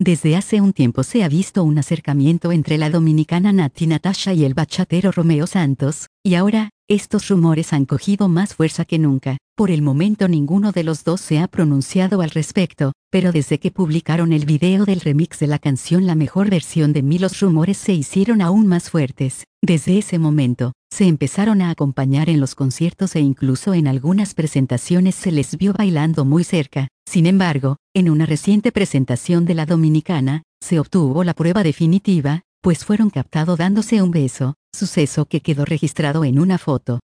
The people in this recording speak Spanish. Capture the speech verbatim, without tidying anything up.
Desde hace un tiempo se ha visto un acercamiento entre la dominicana Natti Natasha y el bachatero Romeo Santos, y ahora, estos rumores han cogido más fuerza que nunca. Por el momento ninguno de los dos se ha pronunciado al respecto, pero desde que publicaron el video del remix de la canción La Mejor Versión de Mí, los rumores se hicieron aún más fuertes. Desde ese momento, se empezaron a acompañar en los conciertos e incluso en algunas presentaciones se les vio bailando muy cerca. Sin embargo, en una reciente presentación de la dominicana, se obtuvo la prueba definitiva, pues fueron captados dándose un beso, suceso que quedó registrado en una foto.